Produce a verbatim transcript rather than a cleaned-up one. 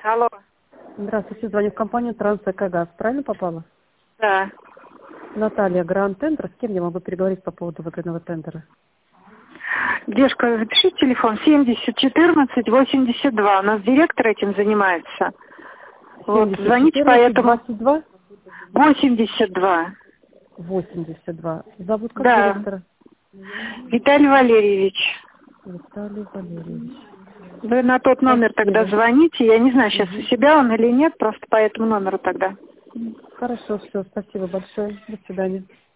Алло. Здравствуйте, звоню в компанию Трансэкогаз. Правильно попала? Да. Наталья, Гранд Тендер. С кем я могу переговорить по поводу выгодного тендера? Девушка, запиши телефон семьдесят четырнадцать восемьдесят два. У нас директор этим занимается. Вот, звоните по этому. двадцать два? восемьдесят два. восемьдесят два. Зовут как Да. директора? Виталий Валерьевич. Виталий Валерьевич. Вы на тот номер Спасибо. тогда звоните. Я не знаю, сейчас у себя он или нет, просто по этому номеру тогда. Хорошо, все, спасибо большое. До свидания.